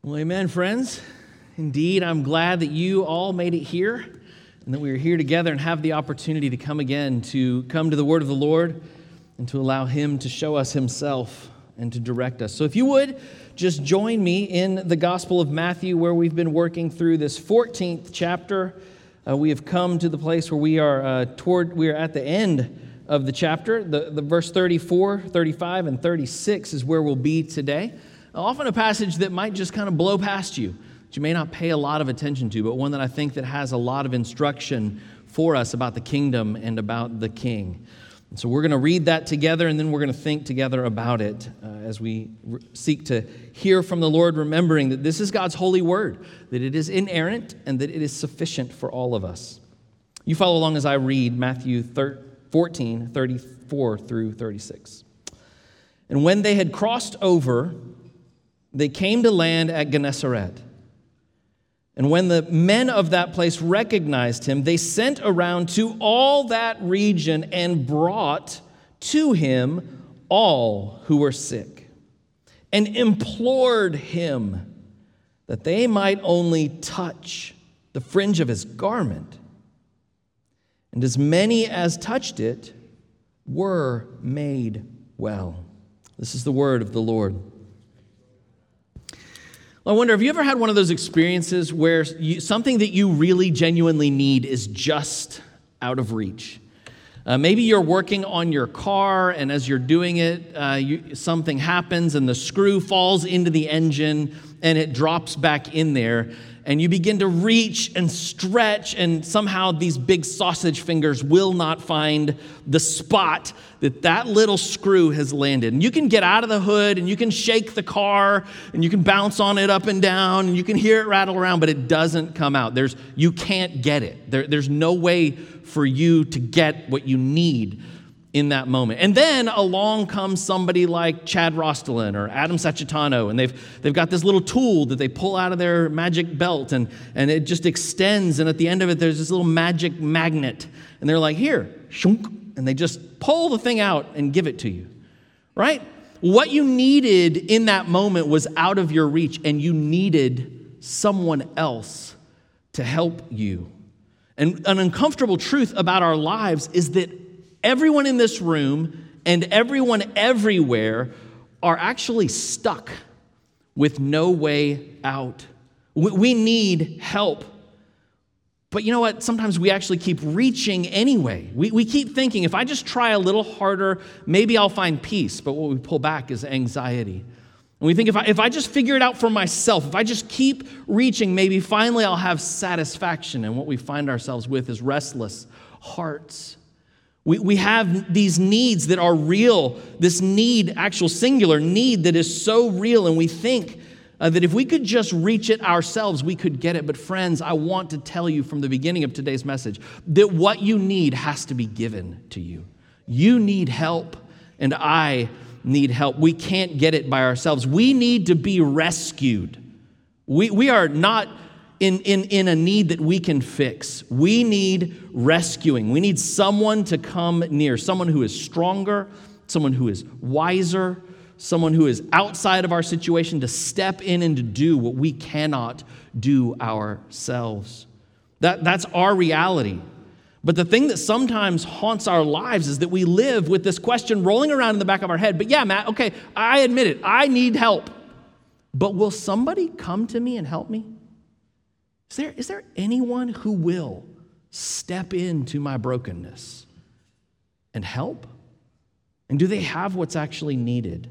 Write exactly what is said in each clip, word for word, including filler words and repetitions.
Well, amen, friends. Indeed, I'm glad that you all made it here and that we are here together and have the opportunity to come again, to come to the word of the Lord and to allow Him to show us Himself and to direct us. So if you would, just join me in the Gospel of Matthew, where we've been working through this fourteenth chapter. Uh, we have come to the place where we are uh, toward, we are at the end of the chapter. The, the verse thirty-four, thirty-five, and thirty-six is where we'll be today. Often a passage that might just kind of blow past you, that you may not pay a lot of attention to, but one that I think that has a lot of instruction for us about the kingdom and about the King. And so we're going to read that together, and then we're going to think together about it uh, as we re- seek to hear from the Lord, remembering that this is God's holy word, that it is inerrant, and that it is sufficient for all of us. You follow along as I read Matthew fourteen, thirty-four through thirty-six. And when they had crossed over, they came to land at Gennesaret. And when the men of that place recognized him, they sent around to all that region and brought to him all who were sick, and implored him that they might only touch the fringe of his garment. And as many as touched it were made well. This is the word of the Lord. I wonder, have you ever had one of those experiences where you, something that you really genuinely need is just out of reach? Uh, maybe you're working on your car, and as you're doing it, uh, you, something happens and the screw falls into the engine and it drops back in there. And you begin to reach and stretch, and somehow these big sausage fingers will not find the spot that that little screw has landed. And you can get out of the hood, and you can shake the car, and you can bounce on it up and down, and you can hear it rattle around, but it doesn't come out. There's, you can't get it. There, there's no way for you to get what you need in that moment. And then along comes somebody like Chad Rostolin or Adam Sacitano, and they've they've got this little tool that they pull out of their magic belt, and, and it just extends, and at the end of it, there's this little magic magnet. And they're like, here, shunk, and they just pull the thing out and give it to you, right? What you needed in that moment was out of your reach, and you needed someone else to help you. And an uncomfortable truth about our lives is that everyone in this room and everyone everywhere are actually stuck with no way out. We need help. But you know what? Sometimes we actually keep reaching anyway. We, we keep thinking, if I just try a little harder, maybe I'll find peace. But what we pull back is anxiety. And we think, if I, if I just figure it out for myself, if I just keep reaching, maybe finally I'll have satisfaction. And what we find ourselves with is restless hearts. We we have these needs that are real, this need, actual singular need that is so real, and we think uh, that if we could just reach it ourselves, we could get it. But friends, I want to tell you from the beginning of today's message that what you need has to be given to you. You need help, and I need help. We can't get it by ourselves. We need to be rescued. We, we are not In, in, in a need that we can fix. We need rescuing. We need someone to come near, someone who is stronger, someone who is wiser, someone who is outside of our situation to step in and to do what we cannot do ourselves. That, that's our reality. But the thing that sometimes haunts our lives is that we live with this question rolling around in the back of our head. But yeah, Matt, okay, I admit it. I need help. But will somebody come to me and help me? Is there, is there anyone who will step into my brokenness and help? And do they have what's actually needed?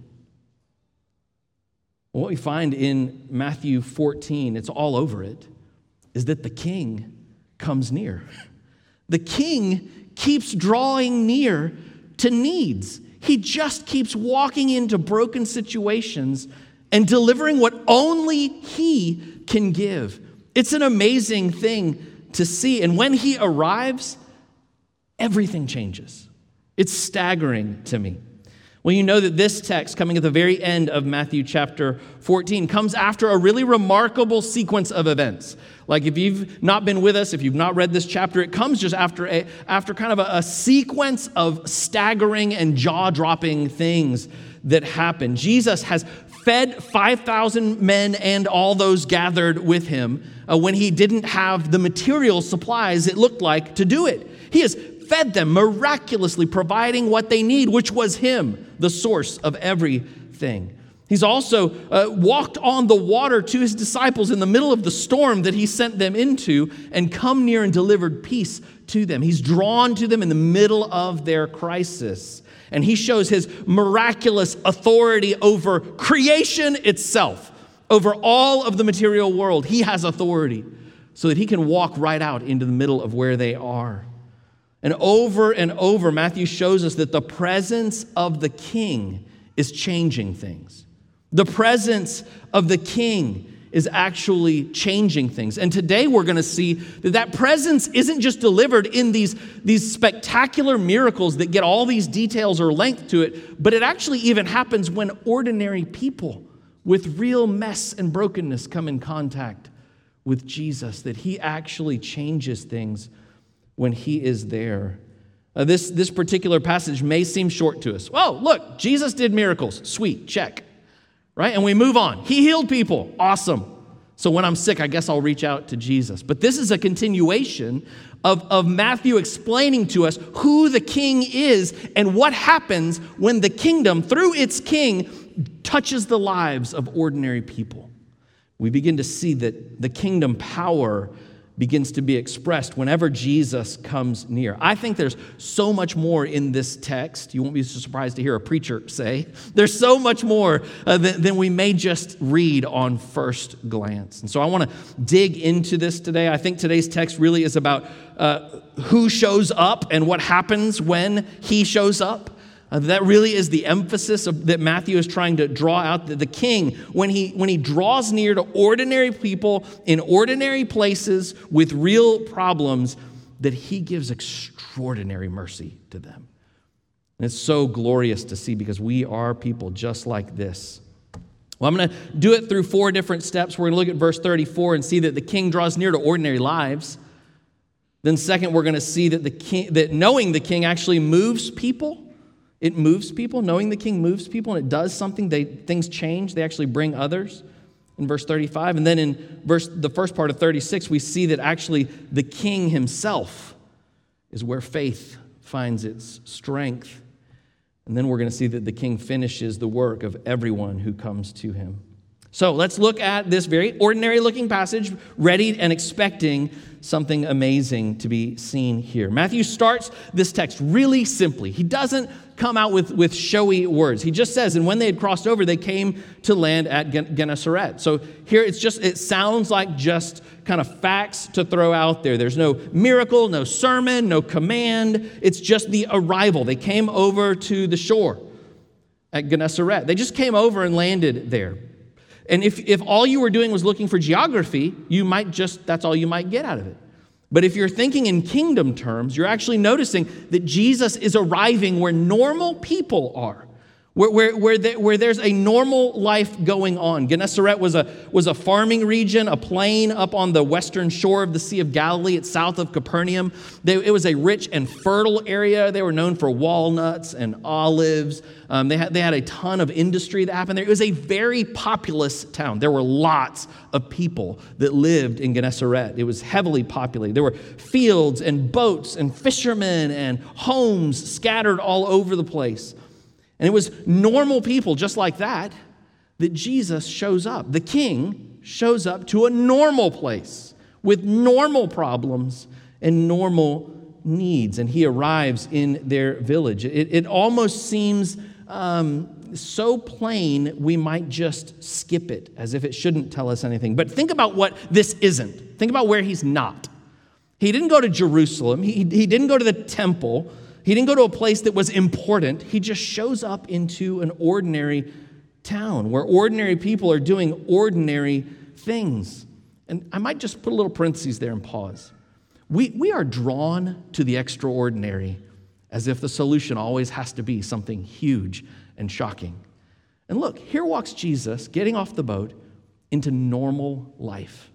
Well, what we find in Matthew fourteen, it's all over it, is that the King comes near. The King keeps drawing near to needs. He just keeps walking into broken situations and delivering what only He can give. It's an amazing thing to see. And when He arrives, everything changes. It's staggering to me. Well, you know that this text coming at the very end of Matthew chapter fourteen comes after a really remarkable sequence of events. Like if you've not been with us, if you've not read this chapter, it comes just after a after kind of a, a sequence of staggering and jaw-dropping things that happen. Jesus has fed five thousand men and all those gathered with him uh, when he didn't have the material supplies it looked like to do it. He has fed them, miraculously providing what they need, which was him, the source of everything. He's also uh, walked on the water to his disciples in the middle of the storm that he sent them into and come near and delivered peace to them. He's drawn to them in the middle of their crisis. And he shows his miraculous authority over creation itself, over all of the material world. He has authority so that he can walk right out into the middle of where they are. And over and over, Matthew shows us that the presence of the king is changing things. The presence of the king is actually changing things. And today we're going to see that that presence isn't just delivered in these, these spectacular miracles that get all these details or length to it, but it actually even happens when ordinary people with real mess and brokenness come in contact with Jesus, that he actually changes things when he is there. Uh, this, this particular passage may seem short to us. Oh, look, Jesus did miracles. Sweet, check. Right? And we move on. He healed people. Awesome. So when I'm sick, I guess I'll reach out to Jesus. But this is a continuation of, of Matthew explaining to us who the king is and what happens when the kingdom, through its king, touches the lives of ordinary people. We begin to see that the kingdom power begins to be expressed whenever Jesus comes near. I think there's so much more in this text. You won't be so surprised to hear a preacher say. There's so much more uh, than, than we may just read on first glance. And so I want to dig into this today. I think today's text really is about uh, who shows up and what happens when he shows up. Uh, that really is the emphasis of, that Matthew is trying to draw out. The, the king, when he, when he draws near to ordinary people in ordinary places with real problems, that he gives extraordinary mercy to them. And it's so glorious to see because we are people just like this. Well, I'm going to do it through four different steps. We're going to look at verse thirty-four and see that the king draws near to ordinary lives. Then second, we're going to see that the king, that knowing the king actually moves people. It moves people. Knowing the king moves people, and it does something. They, things change. They actually bring others in verse thirty-five. And then in verse the first part of thirty-six, we see that actually the king himself is where faith finds its strength. And then we're going to see that the king finishes the work of everyone who comes to him. So let's look at this very ordinary-looking passage, ready and expecting something amazing to be seen here. Matthew starts this text really simply. He doesn't come out with, with showy words. He just says, and when they had crossed over, they came to land at Gennesaret. So here it's just, it sounds like just kind of facts to throw out there. There's no miracle, no sermon, no command. It's just the arrival. They came over to the shore at Gennesaret. They just came over and landed there. And if, if all you were doing was looking for geography, you might just, that's all you might get out of it. But if you're thinking in kingdom terms, you're actually noticing that Jesus is arriving where normal people are, where, where, where, there, where there's a normal life going on. Gennesaret was a, was a farming region, a plain up on the western shore of the Sea of Galilee. It's south of Capernaum. They, it was a rich and fertile area. They were known for walnuts and olives. Um, they, had, they had a ton of industry that happened there. It was a very populous town. There were lots of people that lived in Gennesaret. It was heavily populated. There were fields and boats and fishermen and homes scattered all over the place. And it was normal people just like that that Jesus shows up. The king shows up to a normal place with normal problems and normal needs. And he arrives in their village. It, it almost seems um, so plain we might just skip it as if it shouldn't tell us anything. But think about what this isn't. Think about where he's not. He didn't go to Jerusalem. He, he didn't go to the temple. He didn't go to a place that was important. He just shows up into an ordinary town where ordinary people are doing ordinary things. And I might just put a little parentheses there and pause. We, we are drawn to the extraordinary as if the solution always has to be something huge and shocking. And look, here walks Jesus getting off the boat into normal life.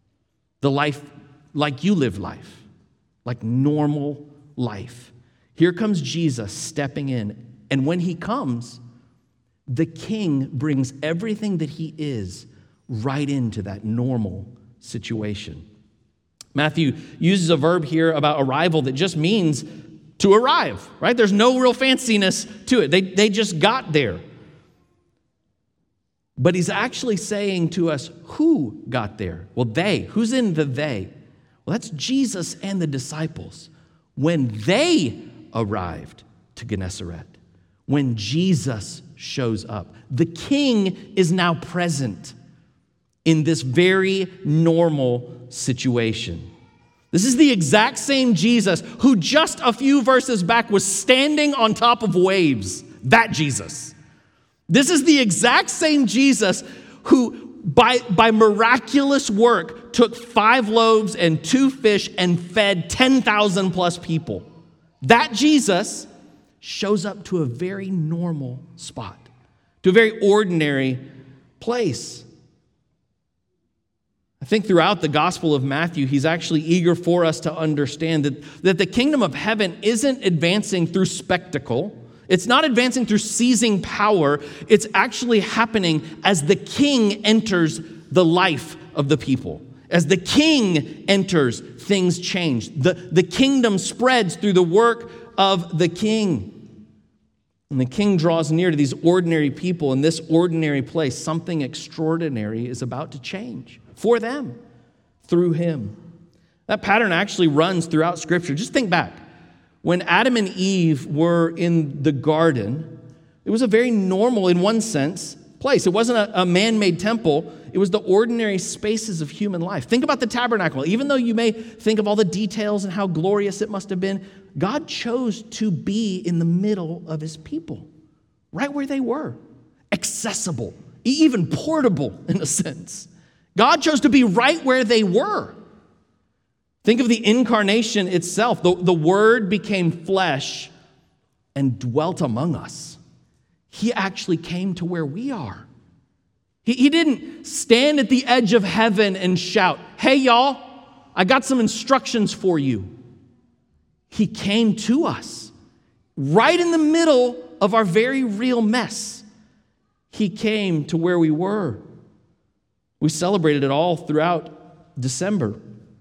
The life like you live life, like normal life. Here comes Jesus stepping in. And when he comes, The king brings everything that he is right into that normal situation. Matthew uses a verb here about arrival that just means to arrive, right? There's no real fanciness to it. They, they just got there. But he's actually saying to us, who got there? Well, they. Who's in the they? Well, that's Jesus and the disciples. When they arrived to Gennesaret, when Jesus shows up, the king is now present in this very normal situation. This is the exact same Jesus who just a few verses back was standing on top of waves. That Jesus. This is the exact same Jesus who, by, by miraculous work, took five loaves and two fish and fed ten thousand plus people. That Jesus shows up to a very normal spot, to a very ordinary place. I think throughout the Gospel of Matthew, he's actually eager for us to understand that, that the kingdom of heaven isn't advancing through spectacle. It's not advancing through seizing power. It's actually happening as the king enters the life of the people. As the king enters, things change. The, the kingdom spreads through the work of the king. And the king draws near to these ordinary people in this ordinary place. Something extraordinary is about to change for them through him. That pattern actually runs throughout Scripture. Just think back. When Adam and Eve were in the garden, it was a very normal, in one sense, place. It wasn't a, a man-made temple. It was the ordinary spaces of human life. Think about the tabernacle. Even though you may think of all the details and how glorious it must have been, God chose to be in the middle of his people, right where they were, accessible, even portable in a sense. God chose to be right where they were. Think of the incarnation itself. The, the Word became flesh and dwelt among us. He actually came to where we are. He, he didn't stand at the edge of heaven and shout, "Hey, y'all, I got some instructions for you." He came to us right in the middle of our very real mess. He came to where we were. We celebrated it all throughout December.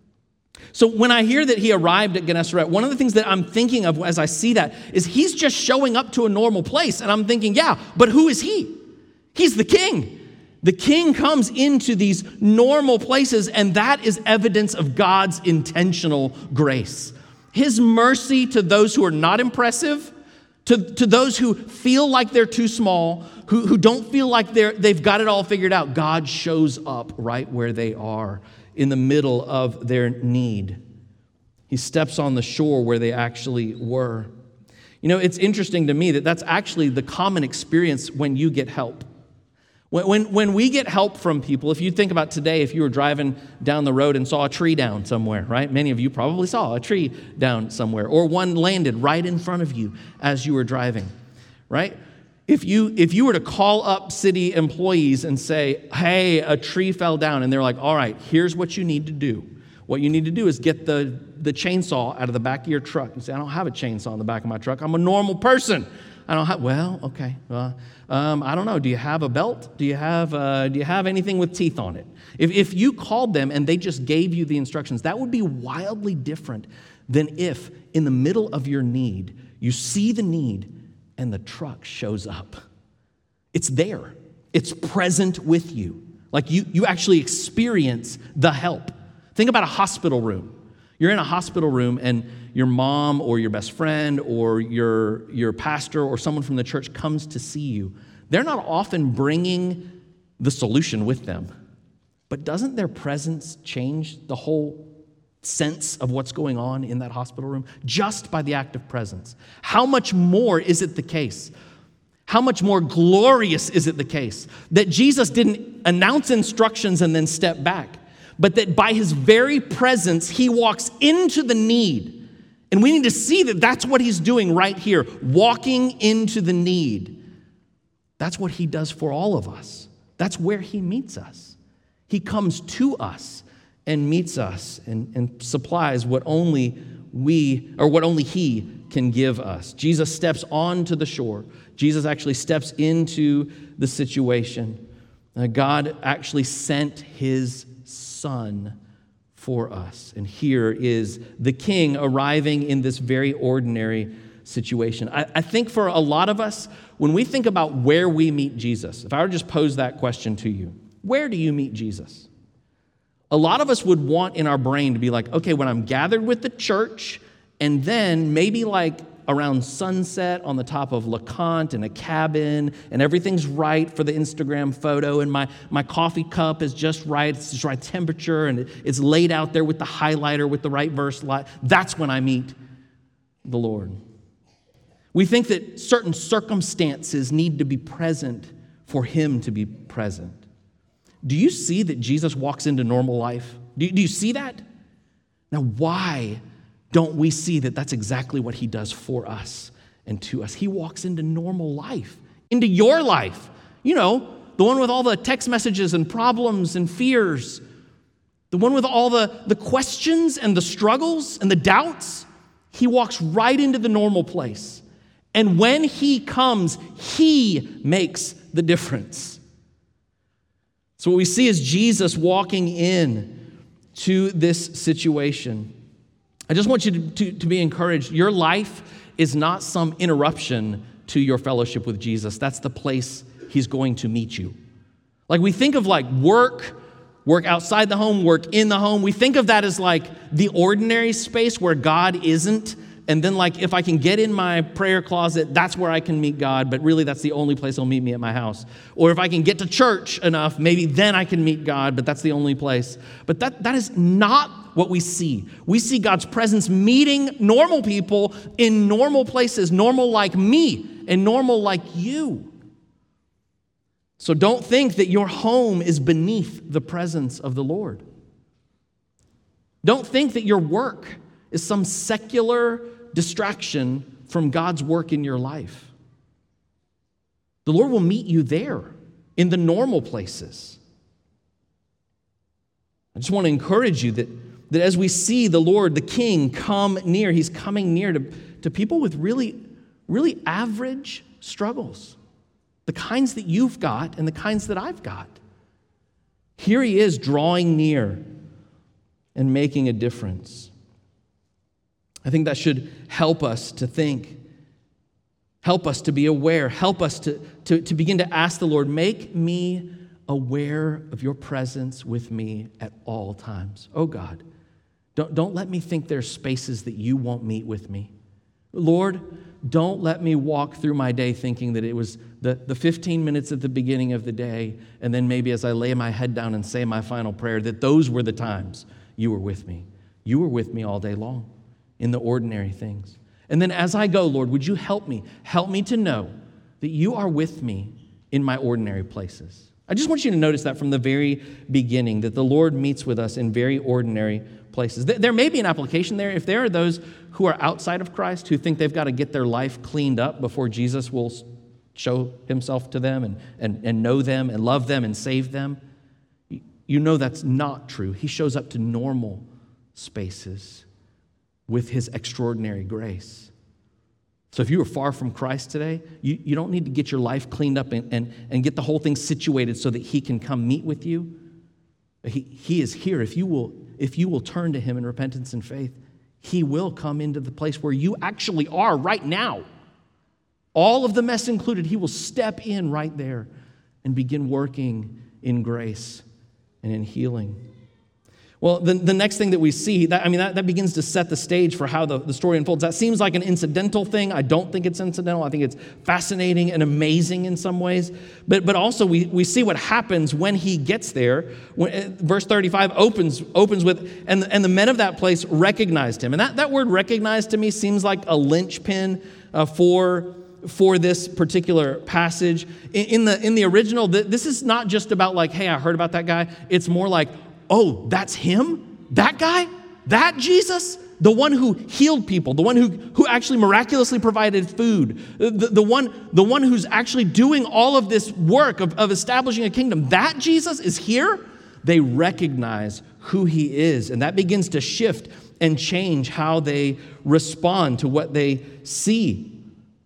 So when I hear that he arrived at Gennesaret, one of the things that I'm thinking of as I see that is he's just showing up to a normal place. And I'm thinking, yeah, but who is he? He's the king. The king comes into these normal places, and that is evidence of God's intentional grace. His mercy to those who are not impressive, to, to those who feel like they're too small, who, who don't feel like they're, they've got it all figured out. God shows up right where they are, in the middle of their need. He steps on the shore where they actually were. You know, it's interesting to me that that's actually the common experience when you get help. When, when, when we get help from people, if you think about today, if you were driving down the road and saw a tree down somewhere, right? Many of you probably saw a tree down somewhere, or one landed right in front of you as you were driving, right? If you if you were to call up city employees and say, "Hey, a tree fell down," and they're like, "All right, here's what you need to do. What you need to do is get the, the chainsaw out of the back of your truck." You say, "I don't have a chainsaw in the back of my truck. I'm a normal person. I don't have." Well, okay. Well, um, I don't know. Do you have a belt? Do you have uh, do you have anything with teeth on it? If if you called them and they just gave you the instructions, that would be wildly different than if in the middle of your need you see the need and the truck shows up. It's there. It's present with you. Like you, you actually experience the help. Think about a hospital room. You're in a hospital room and your mom or your best friend or your, your pastor or someone from the church comes to see you. They're not often bringing the solution with them. But doesn't their presence change the whole sense of what's going on in that hospital room just by the act of presence? How much more is it the case? How much more glorious is it the case that Jesus didn't announce instructions and then step back, but that by his very presence, he walks into the need. And we need to see that that's what he's doing right here, walking into the need. That's what he does for all of us. That's where he meets us. He comes to us and meets us and, and supplies what only we, or what only he can give us. Jesus steps onto the shore. Jesus actually steps into the situation. Uh, God actually sent his son for us. And here is the king arriving in this very ordinary situation. I, I think for a lot of us, when we think about where we meet Jesus, if I were to just pose that question to you, where do you meet Jesus? A lot of us would want in our brain to be like, okay, when I'm gathered with the church, and then maybe like around sunset on the top of LeConte in a cabin, and everything's right for the Instagram photo, and my, my coffee cup is just right, it's just right temperature, and it, it's laid out there with the highlighter, with the right verse light. That's when I meet the Lord. We think that certain circumstances need to be present for him to be present. Do you see that Jesus walks into normal life? Do you, do you see that? Now, why don't we see that that's exactly what he does for us and to us? He walks into normal life, into your life. You know, the one with all the text messages and problems and fears, the one with all the, the questions and the struggles and the doubts. He walks right into the normal place. And when he comes, he makes the difference. So what we see is Jesus walking in to this situation. I just want you to, to, to be encouraged. Your life is not some interruption to your fellowship with Jesus. That's the place he's going to meet you. Like we think of like work, work outside the home, work in the home. We think of that as like the ordinary space where God isn't. And then like if I can get in my prayer closet, that's where I can meet God. But really that's the only place he'll meet me at my house. Or if I can get to church enough, maybe then I can meet God, but that's the only place. But that that is not what we see. We see God's presence meeting normal people in normal places, normal like me and normal like you. So don't think that your home is beneath the presence of the Lord. Don't think that your work is some secular distraction from God's work in your life. The Lord will meet you there in the normal places. I just want to encourage you that, that as we see the Lord, the King, come near, he's coming near to, to people with really, really average struggles. The kinds that you've got and the kinds that I've got. Here he is drawing near and making a difference. I think that should help us to think, help us to be aware, help us to, to, to begin to ask the Lord, make me aware of your presence with me at all times. Oh God, don't, don't let me think there's spaces that you won't meet with me. Lord, don't let me walk through my day thinking that it was the, the fifteen minutes at the beginning of the day, and then maybe as I lay my head down and say my final prayer, that those were the times you were with me. You were with me all day long in the ordinary things. And then as I go, Lord, would you help me? Help me to know that you are with me in my ordinary places. I just want you to notice that from the very beginning, that the Lord meets with us in very ordinary places. There may be an application there. If there are those who are outside of Christ who think they've got to get their life cleaned up before Jesus will show himself to them and, and, and know them and love them and save them, you know that's not true. He shows up to normal spaces with his extraordinary grace. So if you are far from Christ today, you, you don't need to get your life cleaned up and, and, and get the whole thing situated so that he can come meet with you. He, he is here. If you will, if you will turn to him in repentance and faith, he will come into the place where you actually are right now. All of the mess included, he will step in right there and begin working in grace and in healing. Well, the, the next thing that we see, that, I mean, that, that begins to set the stage for how the, the story unfolds. That seems like an incidental thing. I don't think it's incidental. I think it's fascinating and amazing in some ways. But but also we, we see what happens when he gets there. When, verse thirty-five opens opens with, and, and the men of that place recognized him. And that, that word recognized to me seems like a linchpin uh, for for this particular passage. In, in the in the original, this is not just about like, hey, I heard about that guy. It's more like, oh, that's him? That guy? That Jesus? The one who healed people, the one who, who actually miraculously provided food, the, the, one, the one who's actually doing all of this work of, of establishing a kingdom. That Jesus is here? They recognize who he is, and that begins to shift and change how they respond to what they see.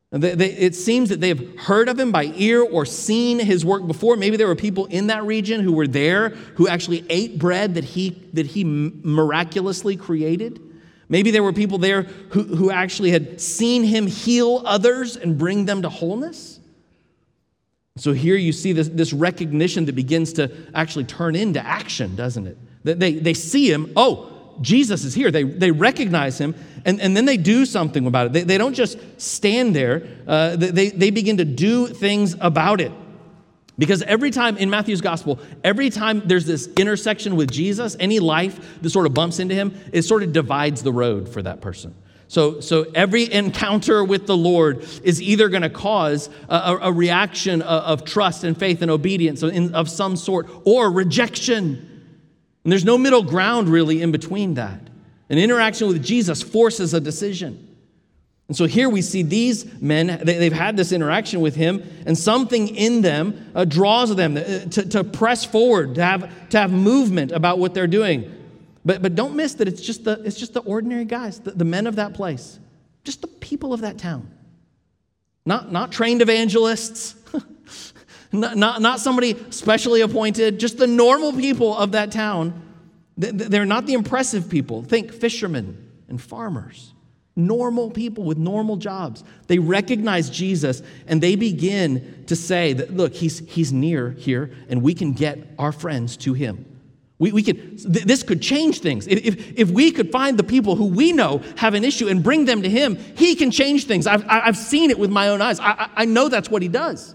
They, they, it seems that they've heard of him by ear or seen his work before. Maybe there were people in that region who were there who actually ate bread that he, that he miraculously created. Maybe there were people there who, who actually had seen him heal others and bring them to wholeness. So here you see this, this recognition that begins to actually turn into action, doesn't it? They, they see him, oh, Jesus is here. They, they recognize him, and, and then they do something about it. They, they don't just stand there. Uh, they, they begin to do things about it. Because every time in Matthew's gospel, every time there's this intersection with Jesus, any life that sort of bumps into him, it sort of divides the road for that person. So, so every encounter with the Lord is either going to cause a, a reaction of, of trust and faith and obedience in, of some sort, or rejection. And there's no middle ground really in between that. An interaction with Jesus forces a decision. And so here we see these men, they, they've had this interaction with him, and something in them uh, draws them to, to press forward, to have, to have movement about what they're doing. But, but don't miss that it's just the, it's just the ordinary guys, the, the men of that place, just the people of that town. Not, not trained evangelists, not, not, not somebody specially appointed, just the normal people of that town. They're not the impressive people. Think fishermen and farmers, normal people with normal jobs. They recognize Jesus and they begin to say that, look, he's, he's near here and we can get our friends to him. We, we could, th- this could change things. If, if, if we could find the people who we know have an issue and bring them to him, he can change things. I've, I've seen it with my own eyes. I, I know that's what he does.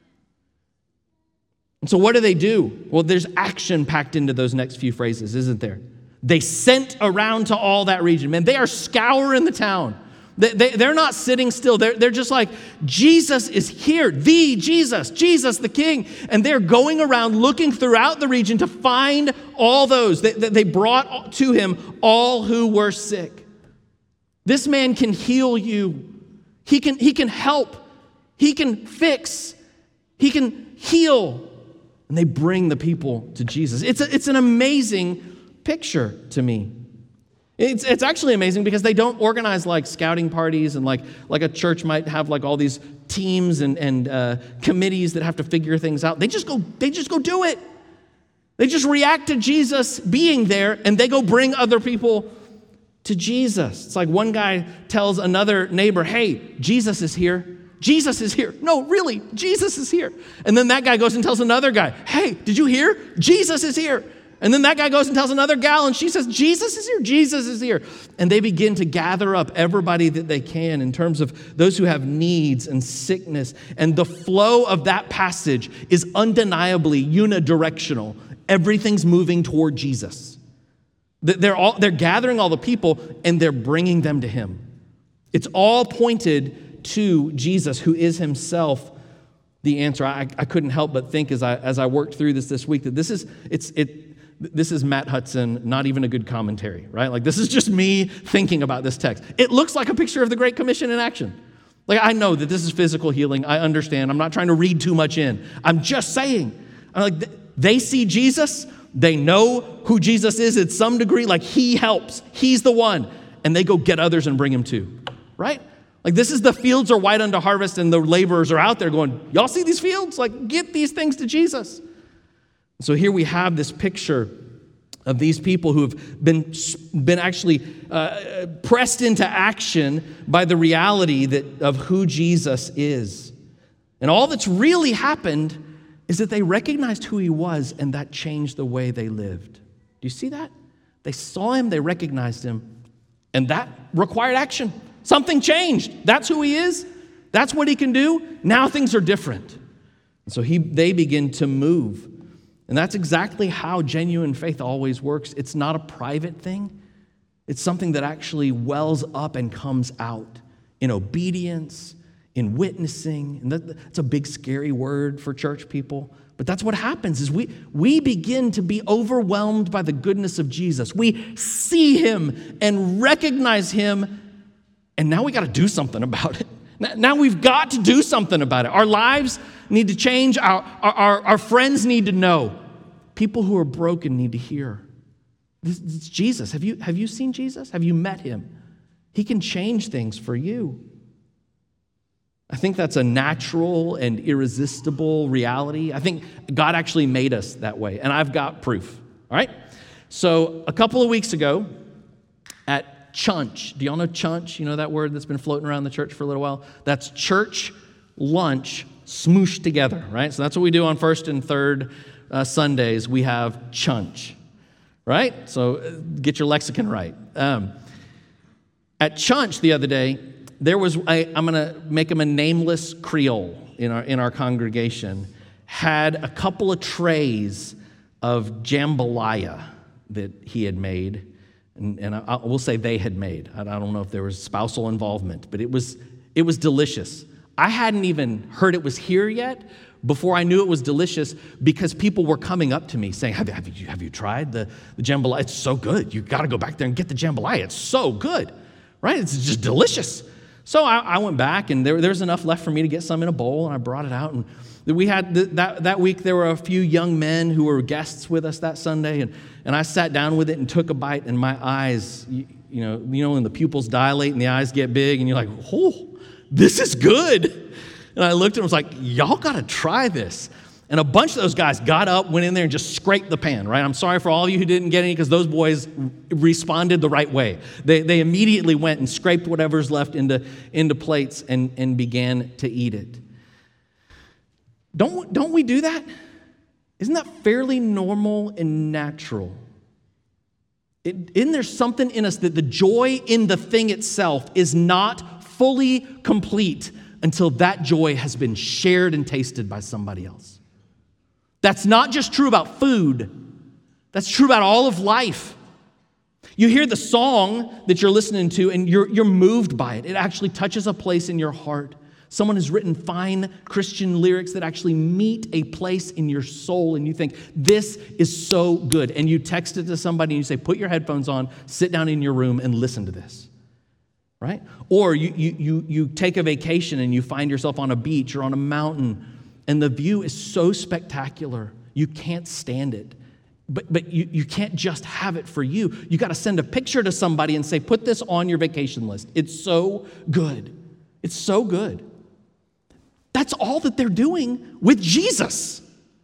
And so what do they do? Well, there's action packed into those next few phrases, isn't there? They sent around to all that region. Man, they are scouring the town. They, they, they're not sitting still. They're, they're just like, Jesus is here, the Jesus, Jesus the King. And they're going around looking throughout the region to find all those. They, they brought to him all who were sick. This man can heal you. He can, he can help. He can fix. He can heal. And they bring the people to Jesus. It's, a, it's an amazing picture to me. It's, it's actually amazing because they don't organize like scouting parties and like, like a church might have like all these teams and, and uh, committees that have to figure things out. They just go, they just go do it. They just react to Jesus being there and they go bring other people to Jesus. It's like one guy tells another neighbor, hey, Jesus is here. Jesus is here. No, really, Jesus is here. And then that guy goes and tells another guy, hey, did you hear? Jesus is here. And then that guy goes and tells another gal, and she says, Jesus is here, Jesus is here. And they begin to gather up everybody that they can in terms of those who have needs and sickness. And the flow of that passage is undeniably unidirectional. Everything's moving toward Jesus. They're, all, they're gathering all the people, and they're bringing them to him. It's all pointed to Jesus, who is himself the answer. I, I couldn't help but think as I as I worked through this this week that this is it's it this is Matt Hudson, not even a good commentary, right? Like this is just me thinking about this text. It looks like a picture of the Great Commission in action. Like I know that this is physical healing. I understand. I'm not trying to read too much in. I'm just saying. I'm like they see Jesus. They know who Jesus is at some degree. Like he helps. He's the one, and they go get others and bring him too, right? Like this is the fields are white unto harvest and the laborers are out there going, y'all see these fields? Like get these things to Jesus. So here we have this picture of these people who have been, been actually uh, pressed into action by the reality that of who Jesus is. And all that's really happened is that they recognized who he was and that changed the way they lived. Do you see that? They saw him, they recognized him, and that required action. Something changed. That's who he is. That's what he can do. Now things are different. And so he, they begin to move. And that's exactly how genuine faith always works. It's not a private thing. It's something that actually wells up and comes out in obedience, in witnessing. And that, that's a big, scary word for church people. But that's what happens is we, we begin to be overwhelmed by the goodness of Jesus. We see him and recognize him. And now we got to do something about it. Now we've got to do something about it. Our lives need to change. Our, our, our friends need to know. People who are broken need to hear. This is Jesus. Have you, have you seen Jesus? Have you met him? He can change things for you. I think that's a natural and irresistible reality. I think God actually made us that way, and I've got proof, all right? So a couple of weeks ago at Chunch, do y'all know Chunch? You know that word that's been floating around the church for a little while? That's church lunch smooshed together, right? So that's what we do on first and third uh, Sundays. We have Chunch, right? So uh, get your lexicon right. Um, at Chunch the other day, there was, a, I'm going to make him a nameless Creole in our in our congregation, had a couple of trays of jambalaya that he had made, and, and I, I will say they had made. I, I don't know if there was spousal involvement, but it was it was delicious. I hadn't even heard it was here yet before I knew it was delicious because people were coming up to me saying, have, have, you, have you tried the, the jambalaya? It's so good. You've got to go back there and get the jambalaya. It's so good, right? It's just delicious. So I, I went back, and there, there was enough left for me to get some in a bowl, and I brought it out. And we had th- that that week there were a few young men who were guests with us that Sunday, and, and I sat down with it and took a bite, and my eyes, you, you know, you know, when the pupils dilate and the eyes get big, and you're like, oh, this is good. And I looked and was like, y'all got to try this. And a bunch of those guys got up, went in there, and just scraped the pan, right? I'm sorry for all of you who didn't get any because those boys responded the right way. They they immediately went and scraped whatever's left into, into plates and, and began to eat it. Don't, don't we do that? Isn't that fairly normal and natural? It, isn't there something in us that the joy in the thing itself is not fully complete until that joy has been shared and tasted by somebody else? That's not just true about food. That's true about all of life. You hear the song that you're listening to and you're, you're moved by it. It actually touches a place in your heart. Someone has written fine Christian lyrics that actually meet a place in your soul, and you think, this is so good. And you text it to somebody and you say, put your headphones on, sit down in your room and listen to this. Right? Or you, you, you, you take a vacation and you find yourself on a beach or on a mountain, and the view is so spectacular, you can't stand it. But, but you, you can't just have it for you. You got to send a picture to somebody and say, put this on your vacation list. It's so good. It's so good. That's all that they're doing with Jesus.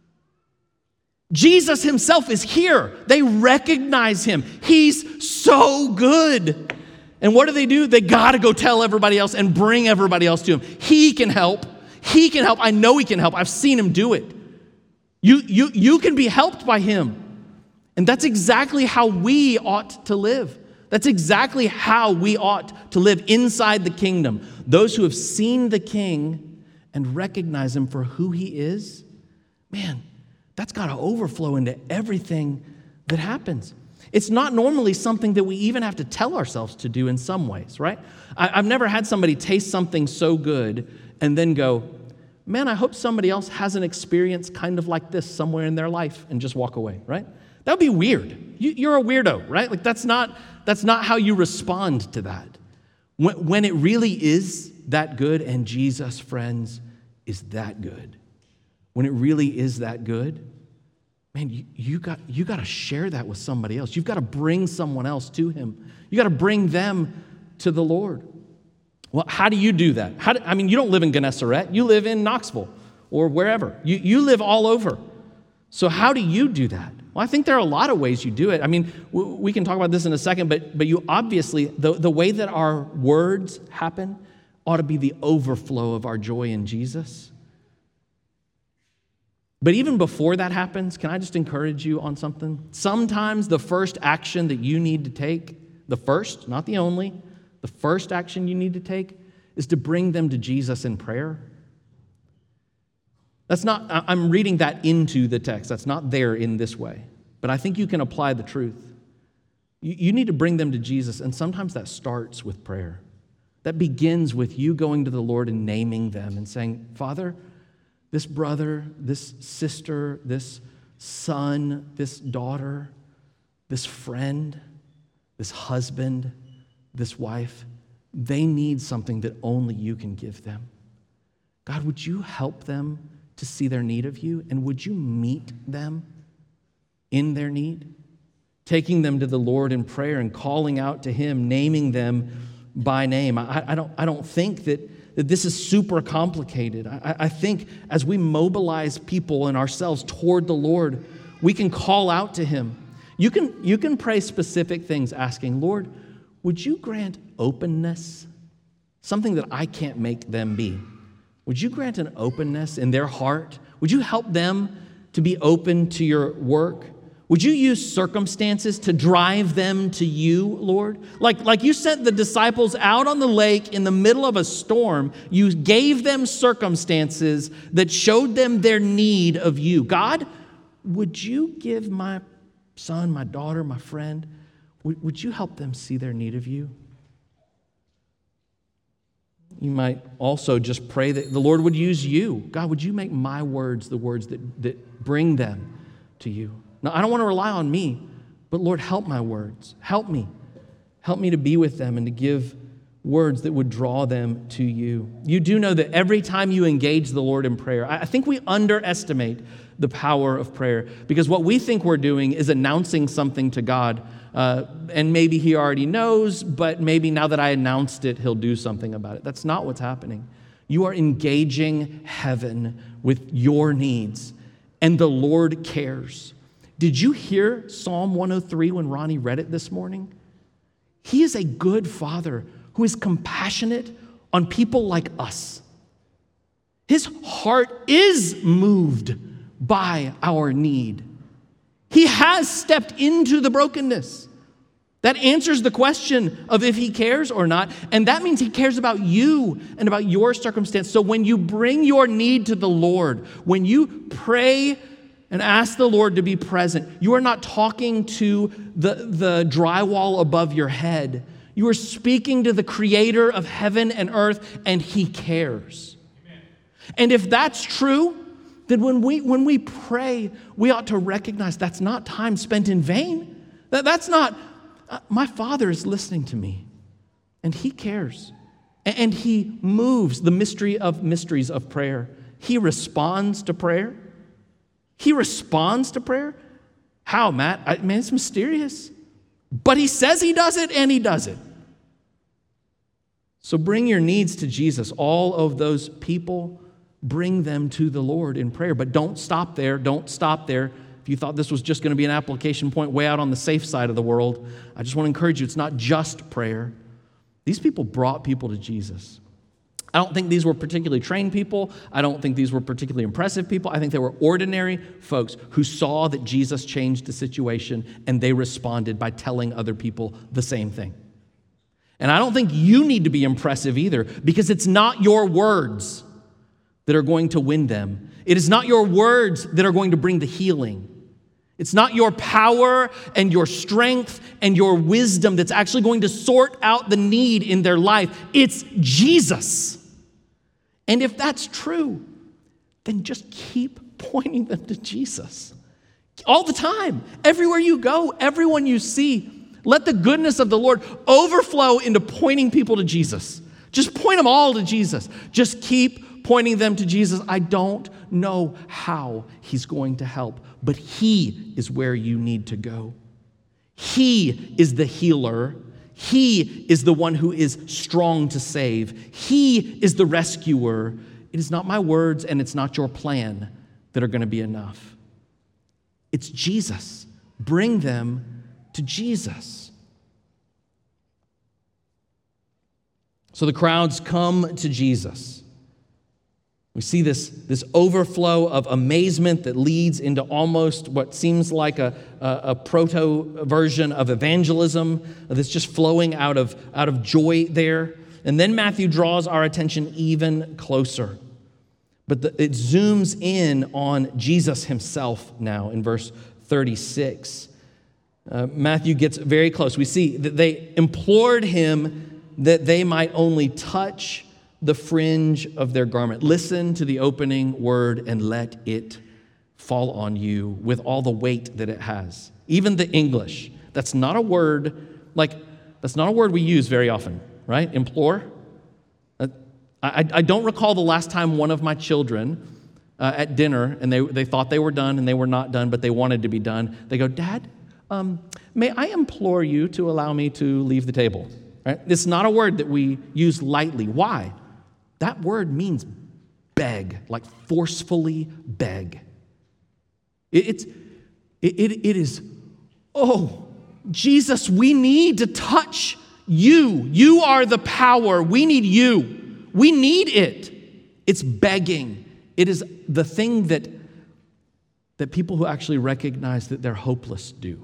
Jesus himself is here. They recognize him. He's so good. And what do they do? They got to go tell everybody else and bring everybody else to him. He can help. He can help. I know he can help. I've seen him do it. You, you, you can be helped by him. And that's exactly how we ought to live. That's exactly how we ought to live inside the kingdom. Those who have seen the King and recognize him for who he is, man, that's got to overflow into everything that happens. It's not normally something that we even have to tell ourselves to do in some ways, right? I, I've never had somebody taste something so good and then go, man, I hope somebody else has an experience kind of like this somewhere in their life, and just walk away, right? That would be weird. You, you're a weirdo, right? Like that's not, that's not how you respond to that. When, when it really is that good, and Jesus, friends, is that good. When it really is that good, man, you, you got you got to share that with somebody else. You've got to bring someone else to him. You got to bring them to the Lord. Well, how do you do that? How do, I mean, you don't live in Gennesaret. You live in Knoxville or wherever. You, you live all over. So how do you do that? Well, I think there are a lot of ways you do it. I mean, we can talk about this in a second, but but you obviously, the, the way that our words happen ought to be the overflow of our joy in Jesus. But even before that happens, can I just encourage you on something? Sometimes the first action that you need to take, the first, not the only, the first action you need to take is to bring them to Jesus in prayer. That's not, I'm reading that into the text. That's not there in this way. But I think you can apply the truth. You, you need to bring them to Jesus, and sometimes that starts with prayer. That begins with you going to the Lord and naming them and saying, Father, this brother, this sister, this son, this daughter, this friend, this husband, this wife, they need something that only you can give them. God, would you help them to see their need of you? And would you meet them in their need? Taking them to the Lord in prayer and calling out to him, naming them by name. I, I don't, I don't think that that this is super complicated. I, I think as we mobilize people and ourselves toward the Lord, we can call out to him. You can, you can pray specific things asking, Lord, would you grant openness? Something that I can't make them be. Would you grant an openness in their heart? Would you help them to be open to your work? Would you use circumstances to drive them to you, Lord? Like, like you sent the disciples out on the lake in the middle of a storm. You gave them circumstances that showed them their need of you. God, would you give my son, my daughter, my friend, would, would you help them see their need of you? You might also just pray that the Lord would use you. God, would you make my words the words that, that bring them to you? Now, I don't want to rely on me, but Lord, help my words. Help me. Help me to be with them and to give words that would draw them to you. You do know that every time you engage the Lord in prayer, I think we underestimate the power of prayer, because what we think we're doing is announcing something to God, uh, and maybe he already knows, but maybe now that I announced it, he'll do something about it. That's not what's happening. You are engaging heaven with your needs, and the Lord cares. Did you hear Psalm one oh three when Ronnie read it this morning? He is a good father who is compassionate on people like us. His heart is moved by our need. He has stepped into the brokenness. That answers the question of if he cares or not, and that means he cares about you and about your circumstance. So when you bring your need to the Lord, when you pray and ask the Lord to be present, you are not talking to the, the drywall above your head. You are speaking to the creator of heaven and earth, and he cares. Amen. And if that's true, then when we when we pray, we ought to recognize that's not time spent in vain. That, that's not, uh, my Father is listening to me, and he cares. And, and he moves the mystery of mysteries of prayer. He responds to prayer. He responds to prayer. How, Matt? I mean, it's mysterious. But he says he does it, and he does it. So bring your needs to Jesus. All of those people, bring them to the Lord in prayer. But don't stop there. Don't stop there. If you thought this was just going to be an application point way out on the safe side of the world, I just want to encourage you, it's not just prayer. These people brought people to Jesus. I don't think these were particularly trained people. I don't think these were particularly impressive people. I think they were ordinary folks who saw that Jesus changed the situation, and they responded by telling other people the same thing. And I don't think you need to be impressive either, because it's not your words that are going to win them. It is not your words that are going to bring the healing. It's not your power and your strength and your wisdom that's actually going to sort out the need in their life. It's Jesus. And if that's true, then just keep pointing them to Jesus. All the time, everywhere you go, everyone you see, let the goodness of the Lord overflow into pointing people to Jesus. Just point them all to Jesus. Just keep pointing them to Jesus. I don't know how he's going to help, but he is where you need to go. He is the healer. He is the one who is strong to save. He is the rescuer. It is not my words and it's not your plan that are going to be enough. It's Jesus. Bring them to Jesus. So the crowds come to Jesus. We see this, this overflow of amazement that leads into almost what seems like a, a, a proto-version of evangelism that's just flowing out of, out of joy there. And then Matthew draws our attention even closer. But the, it zooms in on Jesus himself now in verse thirty-six. Uh, Matthew gets very close. We see that they implored him that they might only touch the fringe of their garment. Listen to the opening word and let it fall on you with all the weight that it has. Even the English, that's not a word, like, that's not a word we use very often, right? Implore. Uh, I, I don't recall the last time one of my children uh, at dinner, and they, they thought they were done and they were not done, but they wanted to be done. They go, Dad, um, may I implore you to allow me to leave the table? Right? It's not a word that we use lightly. Why? That word means beg, like forcefully beg. It, it's, it, it, it is, oh, Jesus, we need to touch you. You are the power. We need you. We need it. It's begging. It is the thing that, that people who actually recognize that they're hopeless do.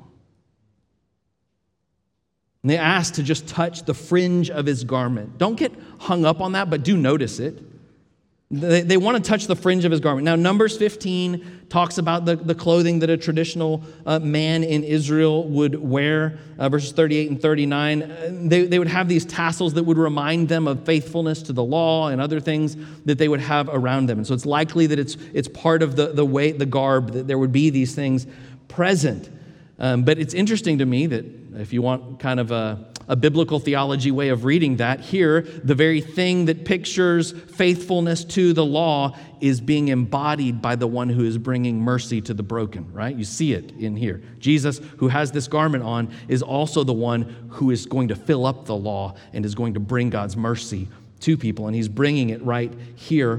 And they ask to just touch the fringe of his garment. Don't get hung up on that, but do notice it. They, they want to touch the fringe of his garment. Now, Numbers fifteen talks about the, the clothing that a traditional uh, man in Israel would wear. Uh, verses thirty-eight and thirty-nine, uh, they, they would have these tassels that would remind them of faithfulness to the law and other things that they would have around them. And so it's likely that it's it's part of the, the way, the garb, that there would be these things present. Um, but it's interesting to me that if you want kind of a, a biblical theology way of reading that, here, the very thing that pictures faithfulness to the law is being embodied by the one who is bringing mercy to the broken, right? You see it in here. Jesus, who has this garment on, is also the one who is going to fill up the law and is going to bring God's mercy to people, and he's bringing it right here.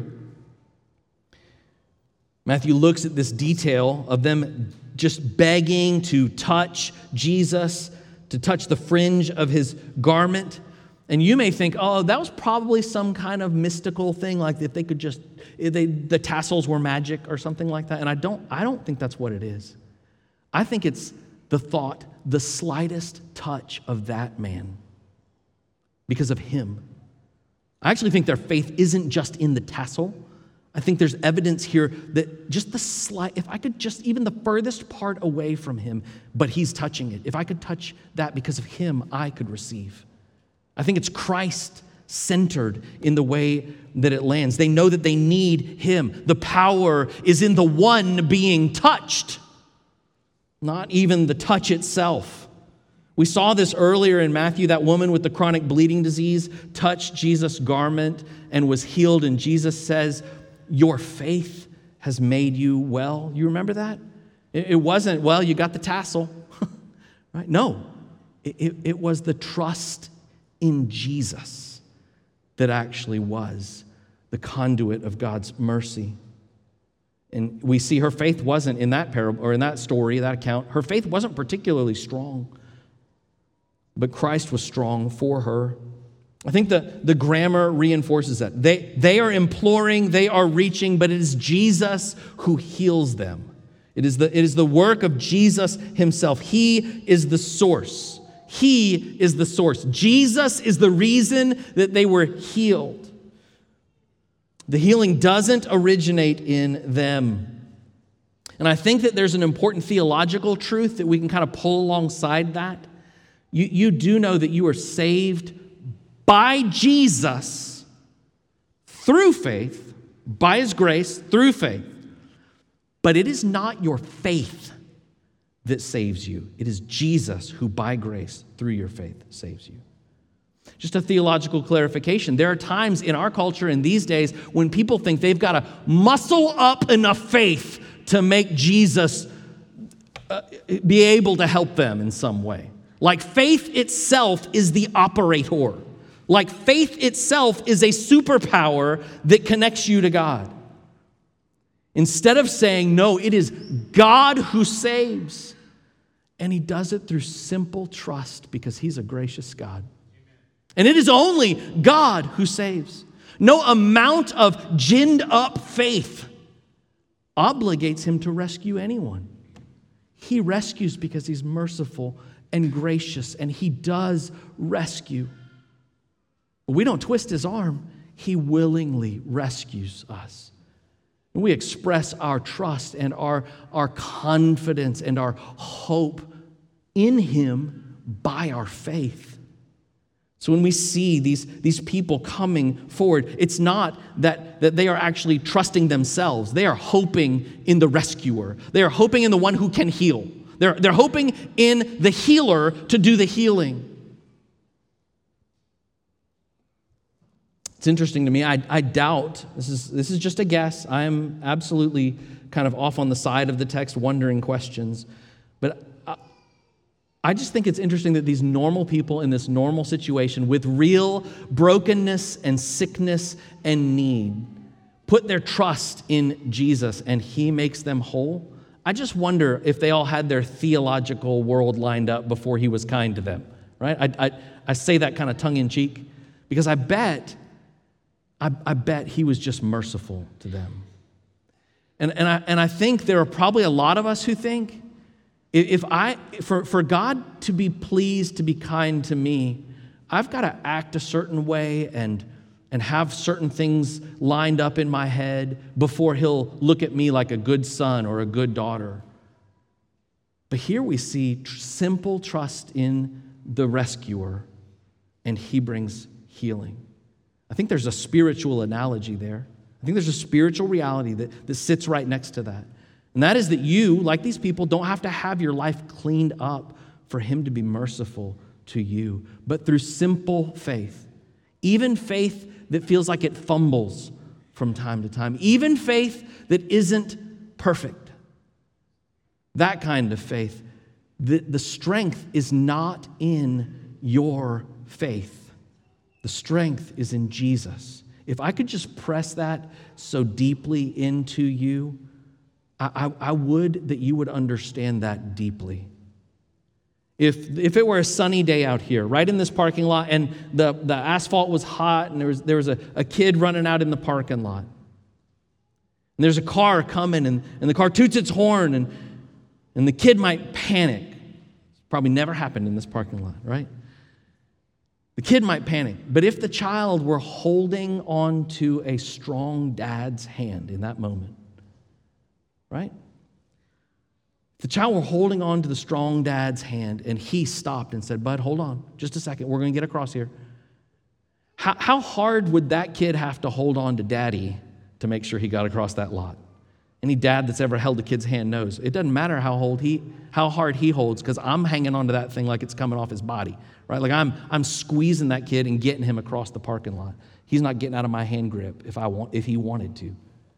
Matthew looks at this detail of them just begging to touch Jesus, to touch the fringe of his garment. And you may think, oh, that was probably some kind of mystical thing, like if they could just, if they, the tassels were magic or something like that. And I don't, I don't think that's what it is. I think it's the thought, the slightest touch of that man because of him. I actually think their faith isn't just in the tassel. I think there's evidence here that just the slight, if I could just even the furthest part away from him, but he's touching it. If I could touch that because of him, I could receive. I think it's Christ-centered in the way that it lands. They know that they need him. The power is in the one being touched, not even the touch itself. We saw this earlier in Matthew. That woman with the chronic bleeding disease touched Jesus' garment and was healed, and Jesus says, your faith has made you well. You remember that? It wasn't, well, you got the tassel. Right? No, it, it, it was the trust in Jesus that actually was the conduit of God's mercy. And we see her faith wasn't in that parable, or in that story, that account, her faith wasn't particularly strong. But Christ was strong for her. I think the, the grammar reinforces that. They, they are imploring, they are reaching, but it is Jesus who heals them. It is the, it is the work of Jesus himself. He is the source. He is the source. Jesus is the reason that they were healed. The healing doesn't originate in them. And I think that there's an important theological truth that we can kind of pull alongside that. You, you do know that you are saved by Jesus through faith, by his grace, through faith. But it is not your faith that saves you. It is Jesus who, by grace, through your faith, saves you. Just a theological clarification. There are times in our culture in these days when people think they've got to muscle up enough faith to make Jesus uh, be able to help them in some way. Like faith itself is the operator. Like faith itself is a superpower that connects you to God. Instead of saying, no, it is God who saves. And he does it through simple trust because he's a gracious God. And it is only God who saves. No amount of ginned up faith obligates him to rescue anyone. He rescues because he's merciful and gracious, and he does rescue. We don't twist his arm. He willingly rescues us. And we express our trust and our, our confidence and our hope in him by our faith. So when we see these, these people coming forward, it's not that, that they are actually trusting themselves. They are hoping in the rescuer. They are hoping in the one who can heal. They're, they're hoping in the healer to do the healing. It's interesting to me. I, I doubt, this is, this is just a guess. I am absolutely kind of off on the side of the text, wondering questions. But I, I just think it's interesting that these normal people in this normal situation with real brokenness and sickness and need put their trust in Jesus and he makes them whole. I just wonder if they all had their theological world lined up before he was kind to them, right? I, I, I say that kind of tongue-in-cheek because I bet, I, I bet he was just merciful to them. And, and, I, and I think there are probably a lot of us who think, if I, for, for God to be pleased to be kind to me, I've got to act a certain way and, and have certain things lined up in my head before he'll look at me like a good son or a good daughter. But here we see tr- simple trust in the rescuer, and he brings healing. I think there's a spiritual analogy there. I think there's a spiritual reality that, that sits right next to that. And that is that you, like these people, don't have to have your life cleaned up for him to be merciful to you. But through simple faith, even faith that feels like it fumbles from time to time, even faith that isn't perfect, that kind of faith, the, the strength is not in your faith. The strength is in Jesus. If I could just press that so deeply into you, I, I, I would that you would understand that deeply. If, if it were a sunny day out here, right in this parking lot, and the, the asphalt was hot, and there was, there was a, a kid running out in the parking lot, and there's a car coming, and, and the car toots its horn, and, and the kid might panic. It's probably never happened in this parking lot, right? The kid might panic, but if the child were holding on to a strong dad's hand in that moment, right? If the child were holding on to the strong dad's hand and he stopped and said, "Bud, hold on just a second. We're going to get across here." How, how hard would that kid have to hold on to daddy to make sure he got across that lot? Any dad that's ever held a kid's hand knows it doesn't matter how hold he, how hard he holds, because I'm hanging onto that thing like it's coming off his body, right? Like I'm, I'm squeezing that kid and getting him across the parking lot. He's not getting out of my hand grip if I want, if he wanted to.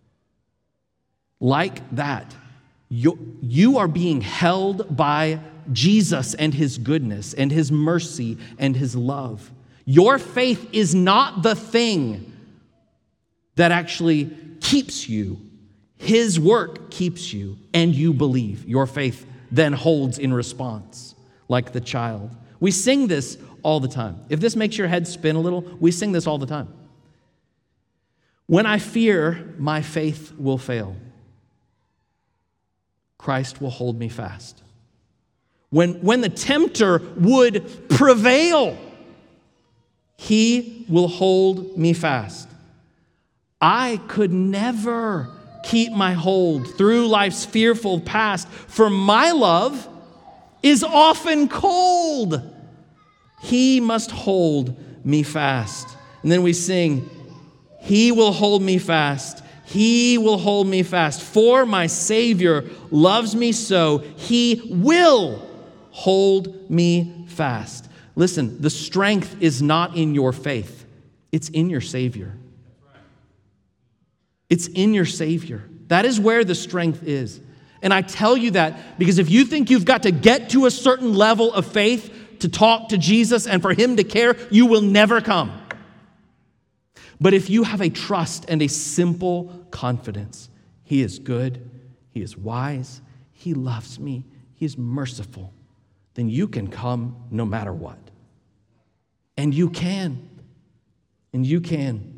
Like that, you, you are being held by Jesus and his goodness and his mercy and his love. Your faith is not the thing that actually keeps you. His work keeps you, and you believe. Your faith then holds in response, like the child. We sing this all the time. If this makes your head spin a little, we sing this all the time. When I fear my faith will fail, Christ will hold me fast. When, when the tempter would prevail, he will hold me fast. I could never keep my hold through life's fearful past, for my love is often cold. He must hold me fast. And then we sing, he will hold me fast. He will hold me fast. For my Savior loves me so, he will hold me fast. Listen, the strength is not in your faith. It's in your Savior. It's in your Savior. That is where the strength is. And I tell you that because if you think you've got to get to a certain level of faith to talk to Jesus and for him to care, you will never come. But if you have a trust and a simple confidence, he is good, he is wise, he loves me, he is merciful, then you can come no matter what. And you can. And you can.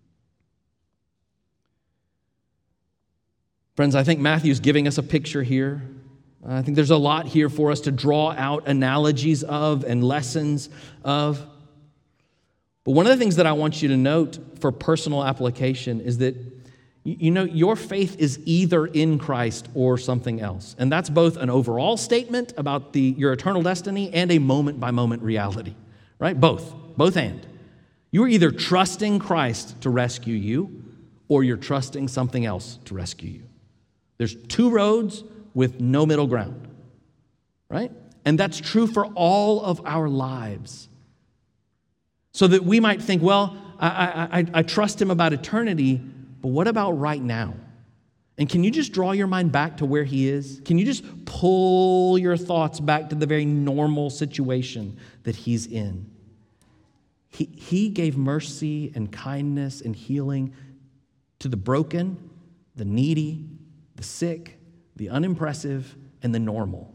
Friends, I think Matthew's giving us a picture here. I think there's a lot here for us to draw out analogies of and lessons of. But one of the things that I want you to note for personal application is that, you know, your faith is either in Christ or something else. And that's both an overall statement about the, your eternal destiny and a moment-by-moment reality, right? Both, both and. You're either trusting Christ to rescue you or you're trusting something else to rescue you. There's two roads with no middle ground, right? And that's true for all of our lives. So that we might think, well, I, I, I, I trust him about eternity, but what about right now? And can you just draw your mind back to where he is? Can you just pull your thoughts back to the very normal situation that he's in? He, he gave mercy and kindness and healing to the broken, the needy, the sick, the unimpressive, and the normal.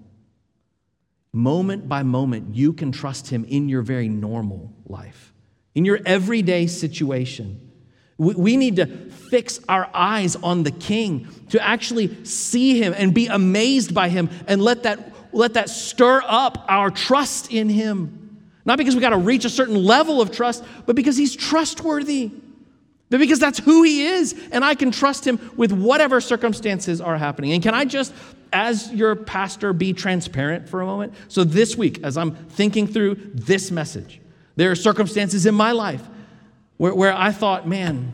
Moment by moment, you can trust him in your very normal life, in your everyday situation. We, we need to fix our eyes on the King, to actually see him and be amazed by him, and let that, let that stir up our trust in him. Not because we got to reach a certain level of trust, but because he's trustworthy. But because that's who he is, and I can trust him with whatever circumstances are happening. And can I just, as your pastor, be transparent for a moment? So this week, as I'm thinking through this message, there are circumstances in my life where, where I thought, man,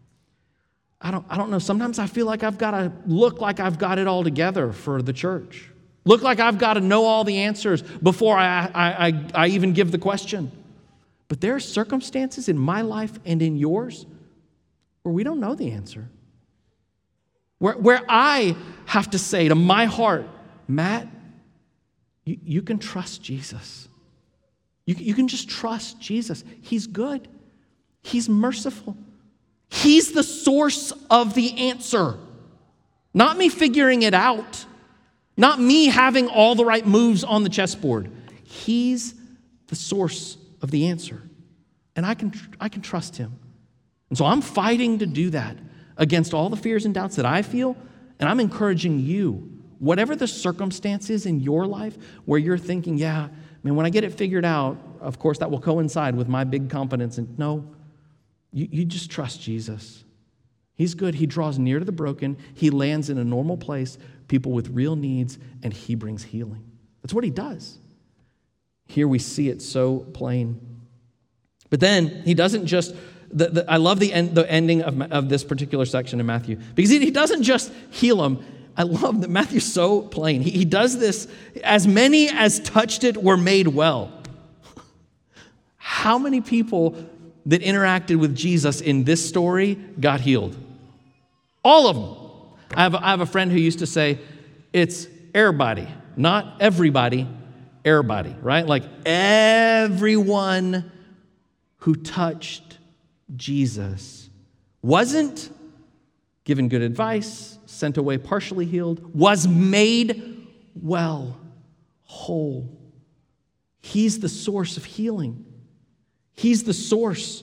I don't, I don't know. Sometimes I feel like I've got to look like I've got it all together for the church. Look like I've got to know all the answers before I, I, I, I even give the question. But there are circumstances in my life and in yours where we don't know the answer. Where, where I have to say to my heart, Matt, you, you can trust Jesus. You, you can just trust Jesus. He's good. He's merciful. He's the source of the answer. Not me figuring it out. Not me having all the right moves on the chessboard. He's the source of the answer. And I can, I can trust him. And so I'm fighting to do that against all the fears and doubts that I feel, and I'm encouraging you, whatever the circumstances in your life where you're thinking, yeah, man, when I get it figured out, of course that will coincide with my big confidence. And no, you, you just trust Jesus. He's good. He draws near to the broken. He lands in a normal place, people with real needs, and he brings healing. That's what he does. Here we see it so plain. But then he doesn't just... The, the, I love the end, the ending of, of this particular section in Matthew, because he, he doesn't just heal them. I love that Matthew's so plain. He, he does this, as many as touched it were made well. How many people that interacted with Jesus in this story got healed? All of them. I have, I have a friend who used to say, it's everybody, not everybody, everybody, right? Like everyone who touched Jesus wasn't given good advice, sent away partially healed, was made well, whole. He's the source of healing. He's the source.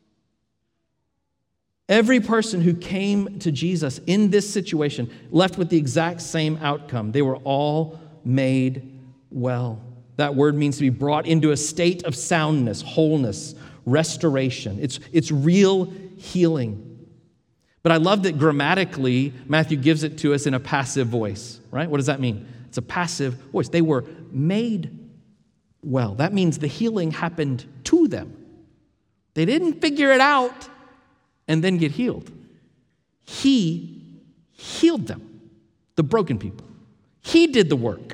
Every person who came to Jesus in this situation left with the exact same outcome. They were all made well. That word means to be brought into a state of soundness, wholeness, restoration. It's, it's real healing. But I love that grammatically, Matthew gives it to us in a passive voice, right? What does that mean? It's a passive voice. They were made well. That means the healing happened to them. They didn't figure it out and then get healed. He healed them, the broken people. He did the work.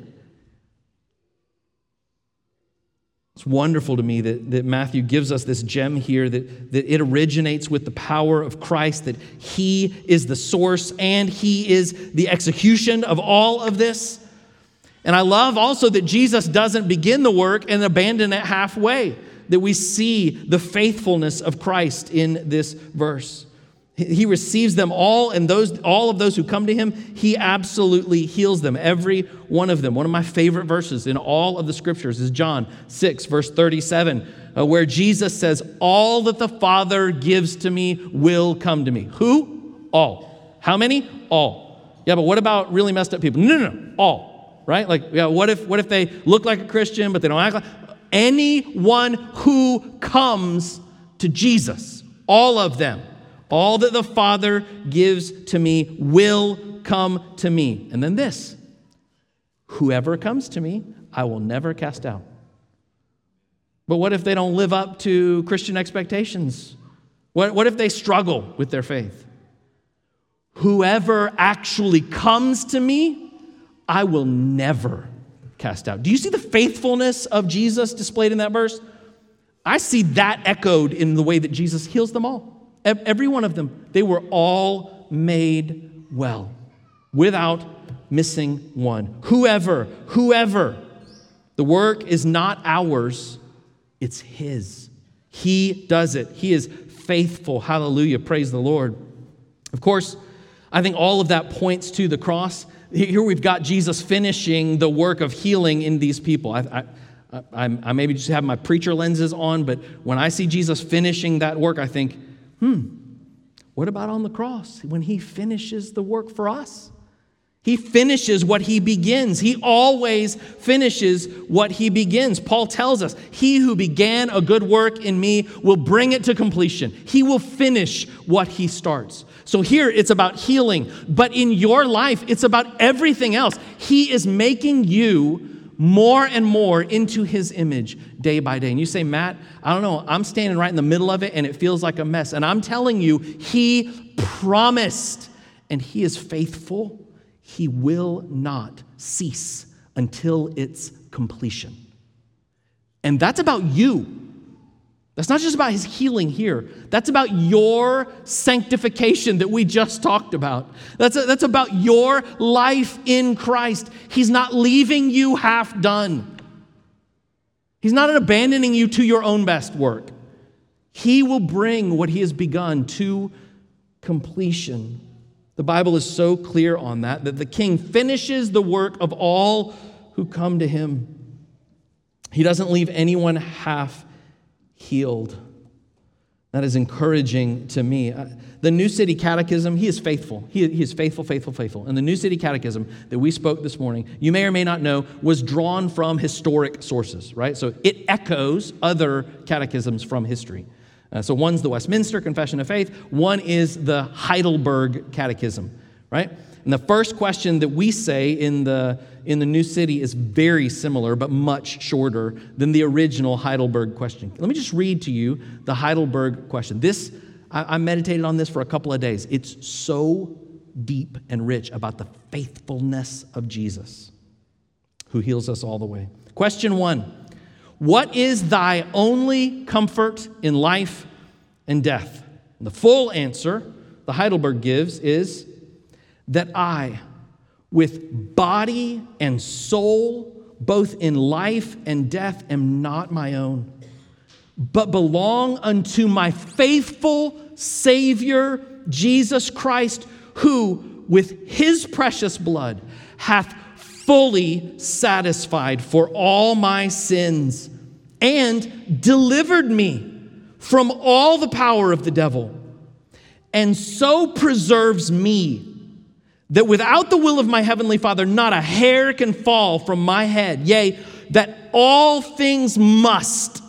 It's wonderful to me that, that Matthew gives us this gem here, that, that it originates with the power of Christ, that he is the source and he is the execution of all of this. And I love also that Jesus doesn't begin the work and abandon it halfway, that we see the faithfulness of Christ in this verse. He receives them all, and those all of those who come to him, he absolutely heals them, every one of them. One of my favorite verses in all of the scriptures is John six, verse thirty-seven, uh, where Jesus says, all that the Father gives to me will come to me. Who? All. How many? All. Yeah, but what about really messed up people? No, no, no, all. Right? Like, yeah, what if, what if they look like a Christian, but they don't act like... Anyone who comes to Jesus, all of them, all that the Father gives to me will come to me. And then this, whoever comes to me, I will never cast out. But what if they don't live up to Christian expectations? What, what if they struggle with their faith? Whoever actually comes to me, I will never cast out. Do you see the faithfulness of Jesus displayed in that verse? I see that echoed in the way that Jesus heals them all. Every one of them. They were all made well. without missing one. Whoever, whoever. The work is not ours, it's his. He does it. He is faithful. Hallelujah. Praise the Lord. Of course, I think all of that points to the cross. Here we've got Jesus finishing the work of healing in these people. I, I, I, I maybe just have my preacher lenses on, but when I see Jesus finishing that work, I think, hmm, what about on the cross when he finishes the work for us? He finishes what he begins. He always finishes what he begins. Paul tells us, he who began a good work in me will bring it to completion. He will finish what he starts. So here it's about healing, but in your life, it's about everything else. He is making you more and more into his image day by day. And you say, Matt, I don't know, I'm standing right in the middle of it and it feels like a mess. And I'm telling you, he promised and he is faithful. He will not cease until its completion. And that's about you. That's not just about his healing here. That's about your sanctification that we just talked about. That's, a, that's about your life in Christ. He's not leaving you half done. He's not abandoning you to your own best work. He will bring what he has begun to completion. The Bible is so clear on that, that the King finishes the work of all who come to him. He doesn't leave anyone half healed. That is encouraging to me. The New City Catechism, he is faithful. He, he is faithful, faithful, faithful. And the New City Catechism that we spoke this morning, you may or may not know, was drawn from historic sources, right? So it echoes other catechisms from history. Uh, so one's the Westminster Confession of Faith, one is the Heidelberg Catechism, right? And the first question that we say in the, in the New City is very similar, but much shorter than the original Heidelberg question. Let me just read to you the Heidelberg question. This, I, I meditated on this for a couple of days. It's so deep and rich about the faithfulness of Jesus, who heals us all the way. Question one. What is thy only comfort in life and death? And the full answer the Heidelberg gives is that I, with body and soul, both in life and death, am not my own, but belong unto my faithful Savior, Jesus Christ, who, with his precious blood, hath fully satisfied for all my sins and delivered me from all the power of the devil, and so preserves me that without the will of my heavenly Father, not a hair can fall from my head, yea, that all things must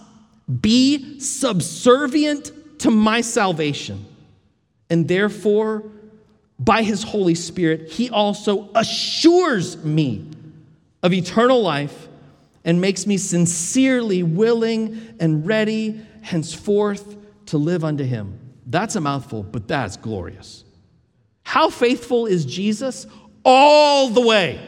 be subservient to my salvation. And therefore, by his Holy Spirit, he also assures me of eternal life and makes me sincerely willing and ready henceforth to live unto him. That's a mouthful, but that's glorious. How faithful is Jesus? All the way.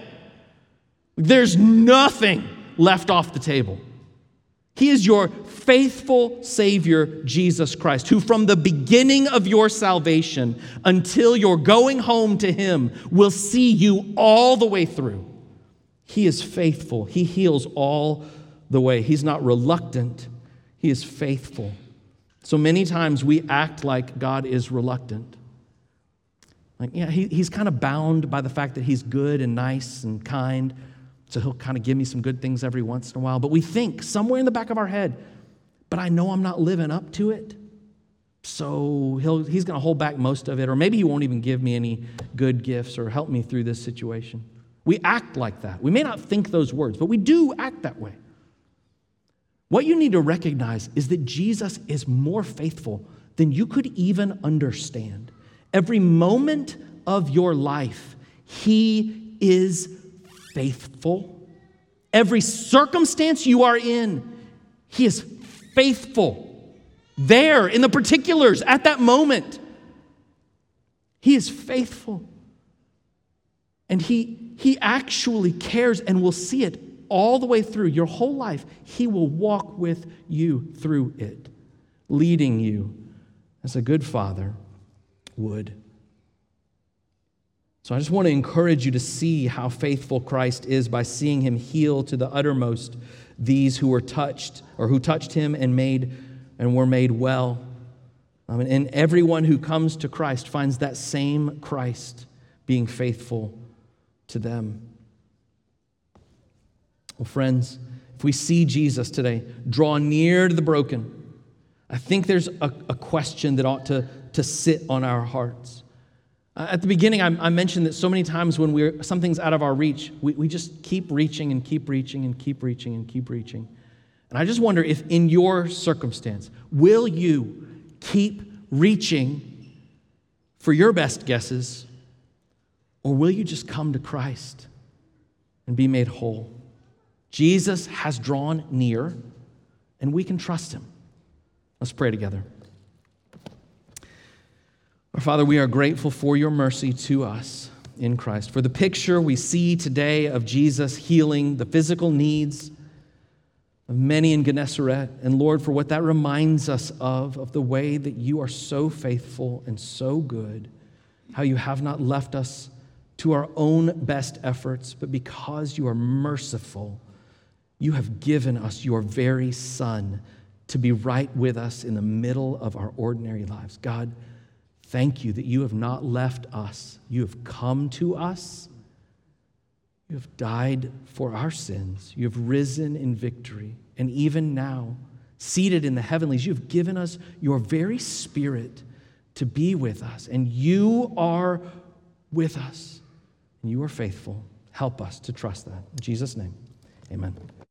There's nothing left off the table. He is your faithful Savior, Jesus Christ, who from the beginning of your salvation until you're going home to him will see you all the way through. He is faithful. He heals all the way. He's not reluctant. He is faithful. So many times we act like God is reluctant. Like, yeah, he, he's kind of bound by the fact that he's good and nice and kind, so he'll kind of give me some good things every once in a while. But we think somewhere in the back of our head, but I know I'm not living up to it, so he'll, he's going to hold back most of it, or maybe he won't even give me any good gifts or help me through this situation. We act like that. We may not think those words, but we do act that way. What you need to recognize is that Jesus is more faithful than you could even understand. Every moment of your life, he is faithful. Every circumstance you are in, he is faithful. There, in the particulars, at that moment, he is faithful. And he, he actually cares and will see it all the way through your whole life. He will walk with you through it, leading you as a good father would. So I just want to encourage you to see how faithful Christ is by seeing him heal to the uttermost these who were touched, or who touched him and made and were made well. Um, and everyone who comes to Christ finds that same Christ being faithful to them. Well, friends, if we see Jesus today, draw near to the broken, I think there's a, a question that ought to, to sit on our hearts. Uh, at the beginning, I, I mentioned that so many times when we're something's out of our reach, we, we just keep reaching and keep reaching and keep reaching and keep reaching. And I just wonder if in your circumstance, will you keep reaching for your best guesses, or will you just come to Christ and be made whole? Jesus has drawn near, and we can trust him. Let's pray together. Our Father, we are grateful for your mercy to us in Christ, for the picture we see today of Jesus healing the physical needs of many in Gennesaret, and Lord, for what that reminds us of, of the way that you are so faithful and so good, how you have not left us to our own best efforts, but because you are merciful, you have given us your very Son to be right with us in the middle of our ordinary lives. God, thank you that you have not left us. You have come to us. You have died for our sins. You have risen in victory. And even now, seated in the heavenlies, you have given us your very Spirit to be with us. And you are with us. And you are faithful. Help us to trust that. In Jesus' name, amen.